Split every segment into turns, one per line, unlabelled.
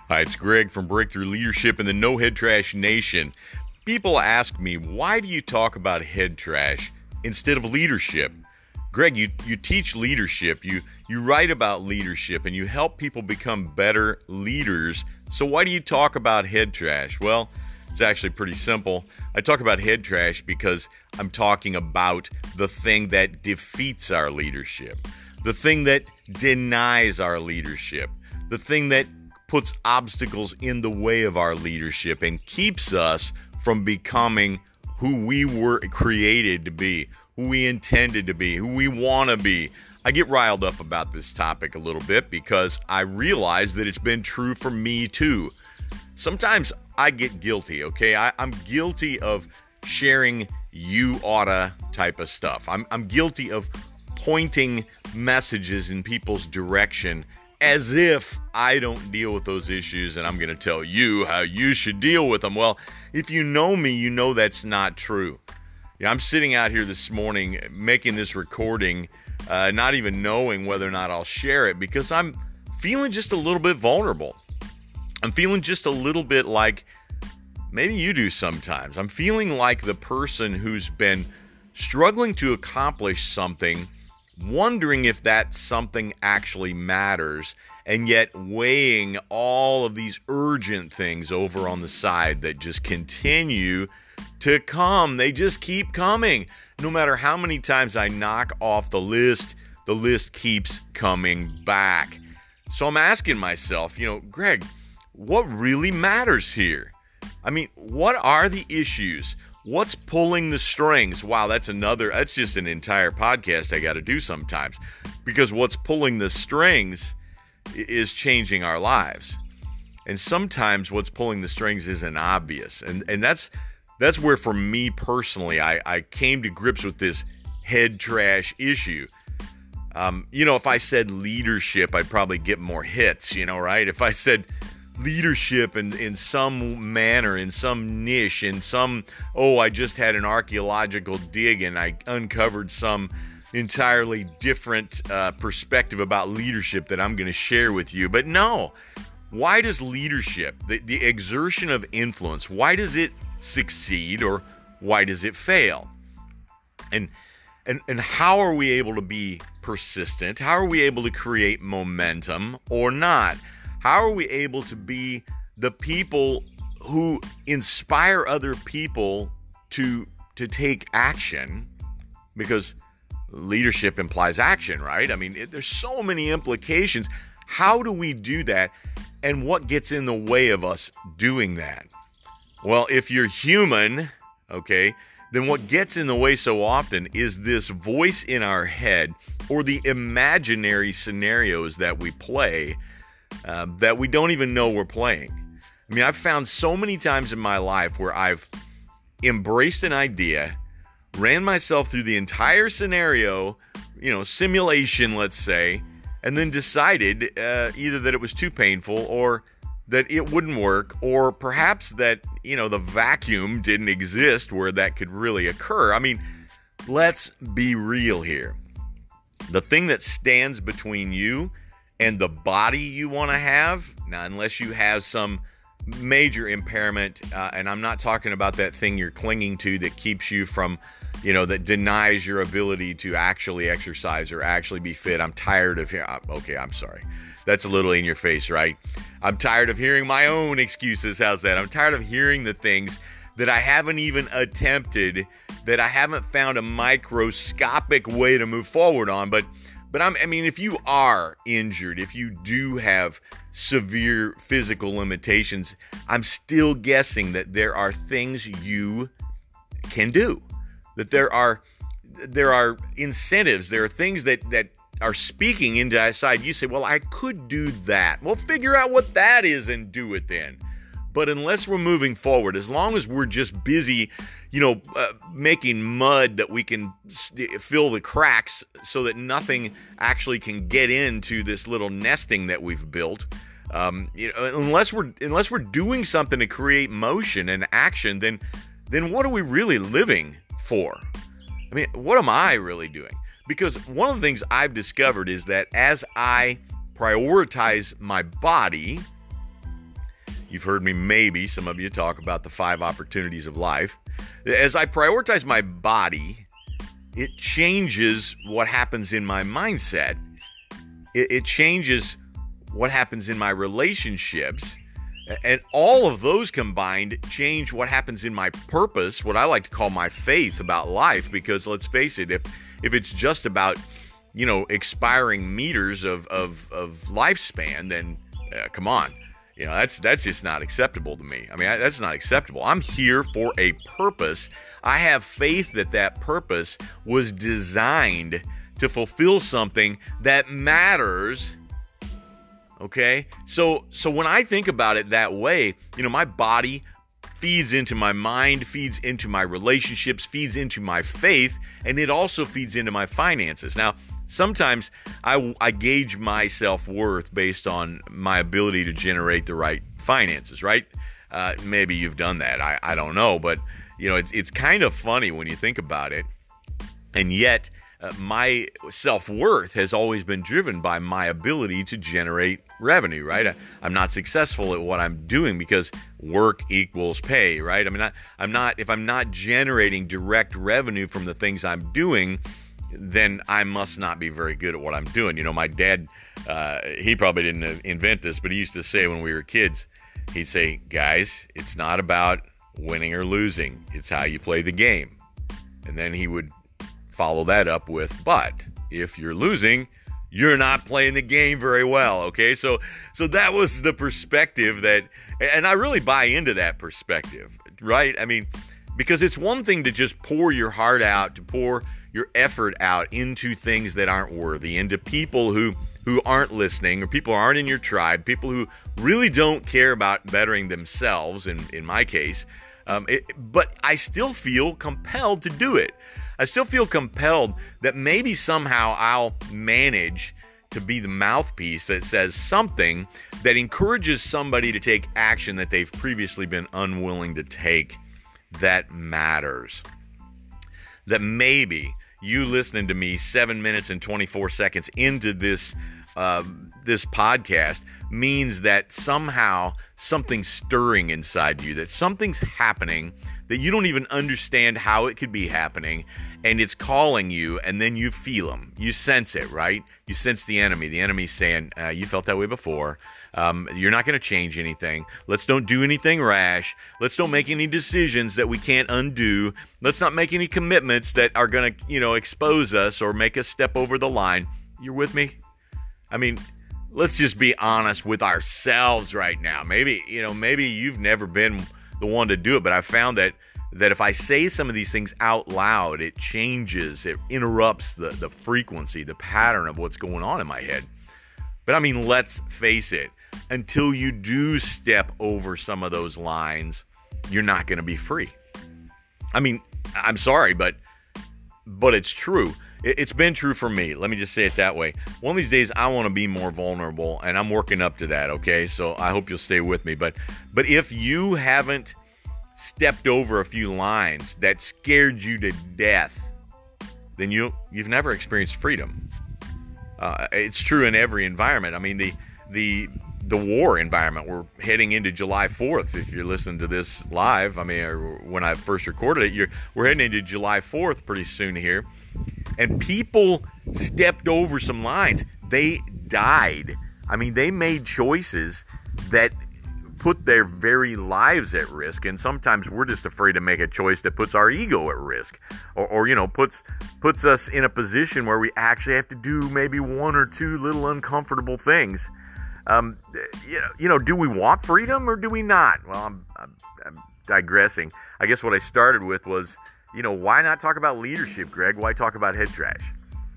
Hi, it's Greg from Breakthrough Leadership in the No Head Trash Nation. People ask me, why do you talk about head trash instead of leadership? Greg, you teach leadership, you write about leadership, and you help people become better leaders. So why do you talk about head trash? Well, it's actually pretty simple. I talk about head trash because I'm talking about the thing that defeats our leadership, the thing that denies our leadership, the thing that puts obstacles in the way of our leadership and keeps us from becoming who we were created to be, who we intended to be, who we want to be. I get riled up about this topic a little bit because I realize that it's been true for me too. Sometimes I get guilty, okay? I'm guilty of sharing you oughta type of stuff. I'm guilty of pointing messages in people's direction as if I don't deal with those issues and I'm going to tell you how you should deal with them. Well, if you know me, you know that's not true. Yeah, I'm sitting out here this morning making this recording, not even knowing whether or not I'll share it because I'm feeling just a little bit vulnerable. I'm feeling just a little bit like maybe you do sometimes. I'm feeling like the person who's been struggling to accomplish something, wondering if that something actually matters, and yet weighing all of these urgent things over on the side that just continue to come. They just keep coming. No matter how many times I knock off the list keeps coming back. So I'm asking myself, Greg, what really matters here? I mean, what are the issues? What's pulling the strings? Wow, that's just an entire podcast I got to do sometimes, because what's pulling the strings is changing our lives. And sometimes what's pulling the strings isn't obvious. And that's where, for me personally, I came to grips with this head trash issue. If I said leadership, I'd probably get more hits, right? If I said leadership in some manner, in some niche, I just had an archaeological dig and I uncovered some entirely different perspective about leadership that I'm going to share with you. But no, why does leadership, the exertion of influence, why does it succeed or why does it fail? And how are we able to be persistent? How are we able to create momentum or not? How are we able to be the people who inspire other people to take action? Because leadership implies action, right? I mean, there's so many implications. How do we do that? And what gets in the way of us doing that? Well, if you're human, okay, then what gets in the way so often is this voice in our head or the imaginary scenarios that we play that we don't even know we're playing. I mean, I've found so many times in my life where I've embraced an idea, ran myself through the entire scenario, simulation, let's say, and then decided either that it was too painful or that it wouldn't work, or perhaps that, the vacuum didn't exist where that could really occur. I mean, let's be real here. The thing that stands between you and the body you want to have, now, unless you have some major impairment, and I'm not talking about that thing you're clinging to that keeps you from, that denies your ability to actually exercise or actually be fit. I'm tired of okay, I'm sorry. That's a little in your face, right? I'm tired of hearing my own excuses. How's that? I'm tired of hearing the things that I haven't even attempted, that I haven't found a microscopic way to move forward on. But if you are injured, if you do have severe physical limitations, I'm still guessing that there are things you can do, that there are incentives, there are things that are speaking inside you. Say, well, I could do that. Well, figure out what that is and do it then. But unless we're moving forward, as long as we're just busy, making mud that we can fill the cracks so that nothing actually can get into this little nesting that we've built, unless we're doing something to create motion and action, then what are we really living for? I mean, what am I really doing? Because one of the things I've discovered is that as I prioritize my body, You've heard me, maybe some of you, talk about the 5 opportunities of life. As I prioritize my body, it changes what happens in my mindset. It changes what happens in my relationships. And all of those combined change what happens in my purpose, what I like to call my faith about life. Because let's face it, if it's just about, expiring meters of lifespan, then come on. That's just not acceptable to me. I mean, that's not acceptable. I'm here for a purpose. I have faith that purpose was designed to fulfill something that matters. Okay? So when I think about it that way, my body feeds into my mind, feeds into my relationships, feeds into my faith, and it also feeds into my finances. Now, sometimes I gauge my self-worth based on my ability to generate the right finances, right? Maybe you've done that. I don't know. But, it's kind of funny when you think about it. And yet, my self-worth has always been driven by my ability to generate revenue, right? I'm not successful at what I'm doing because work equals pay, right? I mean, if I'm not generating direct revenue from the things I'm doing, then I must not be very good at what I'm doing. My dad, he probably didn't invent this, but he used to say when we were kids, he'd say, guys, it's not about winning or losing. It's how you play the game. And then he would follow that up with, but if you're losing, you're not playing the game very well. Okay. So that was the perspective and I really buy into that perspective, right? I mean, because it's one thing to just pour your heart out, to pour your effort out into things that aren't worthy, into people who aren't listening, or people who aren't in your tribe, people who really don't care about bettering themselves, in my case. But I still feel compelled to do it. I still feel compelled that maybe somehow I'll manage to be the mouthpiece that says something that encourages somebody to take action that they've previously been unwilling to take that matters. That maybe you listening to me 7 minutes and 24 seconds into this podcast means that somehow something's stirring inside you, that something's happening that you don't even understand how it could be happening, and it's calling you, and then you feel them. You sense it, right? You sense the enemy. The enemy's saying, you felt that way before. You're not going to change anything. Let's don't do anything rash. Let's don't make any decisions that we can't undo. Let's not make any commitments that are going to, expose us or make us step over the line. You're with me? I mean, let's just be honest with ourselves right now. Maybe you've never been the one to do it, but I found that if I say some of these things out loud, it changes, it interrupts the frequency, the pattern of what's going on in my head. But I mean, let's face it, until you do step over some of those lines, you're not going to be free. I mean, I'm sorry, but it's true. It's been true for me. Let me just say it that way. One of these days, I want to be more vulnerable, and I'm working up to that, okay? So I hope you'll stay with me. But if you haven't stepped over a few lines that scared you to death, then you've never experienced freedom. It's true in every environment. I mean, the war environment. We're heading into July 4th. If you're listening to this live, I mean, or when I first recorded it, we're heading into July 4th pretty soon here. And people stepped over some lines. They died. I mean, they made choices that put their very lives at risk. And sometimes we're just afraid to make a choice that puts our ego at risk, or puts us in a position where we actually have to do maybe one or two little uncomfortable things. Do we want freedom or do we not? Well, I'm digressing. I guess what I started with was, why not talk about leadership, Greg? Why talk about head trash?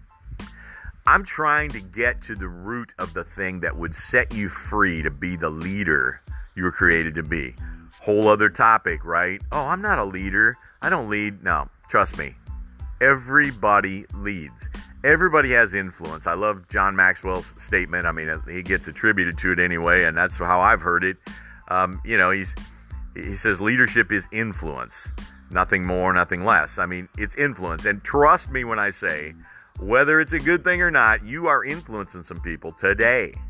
I'm trying to get to the root of the thing that would set you free to be the leader you were created to be. Whole other topic, right? Oh, I'm not a leader. I don't lead. No, trust me. Everybody leads. Everybody has influence. I love John Maxwell's statement. I mean, he gets attributed to it anyway, and that's how I've heard it. He says leadership is influence. Nothing more, nothing less. I mean, it's influence. And trust me when I say, whether it's a good thing or not, you are influencing some people today.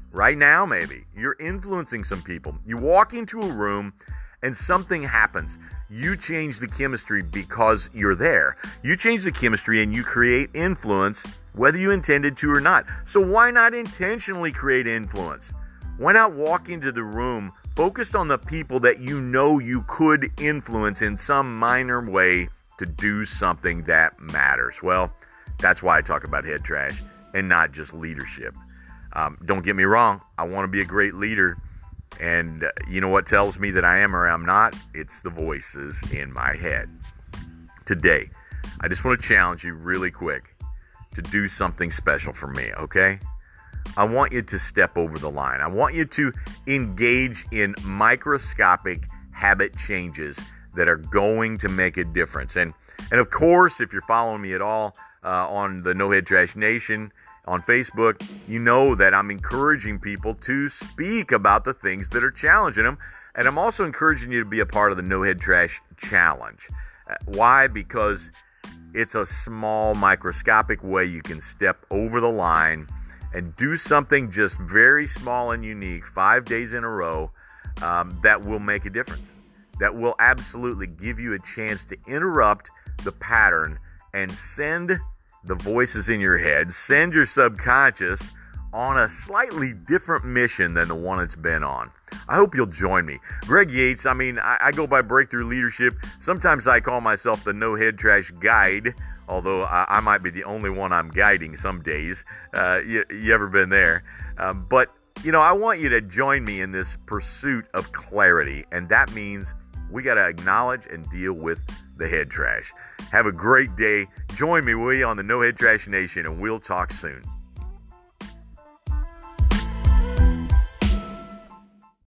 Right now, maybe you're influencing some people. You walk into a room and something happens. You change the chemistry because you're there. You change the chemistry and you create influence, whether you intended to or not. So why not intentionally create influence? Why not walk into the room focused on the people that you know you could influence in some minor way to do something that matters? Well, that's why I talk about head trash and not just leadership. Don't get me wrong. I want to be a great leader. And you know what tells me that I am or I'm not? It's the voices in my head. Today, I just want to challenge you really quick to do something special for me, okay? I want you to step over the line. I want you to engage in microscopic habit changes that are going to make a difference. And of course, if you're following me at all on the No Head Trash Nation on Facebook, you know that I'm encouraging people to speak about the things that are challenging them. And I'm also encouraging you to be a part of the No Head Trash Challenge. Why? Because it's a small, microscopic way you can step over the line and do something just very small and unique 5 days in a row that will make a difference. That will absolutely give you a chance to interrupt the pattern and send the voices in your head, send your subconscious on a slightly different mission than the one it's been on. I hope you'll join me. Greg Yates, I go by Breakthrough Leadership. Sometimes I call myself the No Head Trash Guide, although I might be the only one I'm guiding some days. You ever been there? But, I want you to join me in this pursuit of clarity, and that means we got to acknowledge and deal with the head trash. Have a great day. Join me, will you, on the No Head Trash Nation, and we'll talk soon.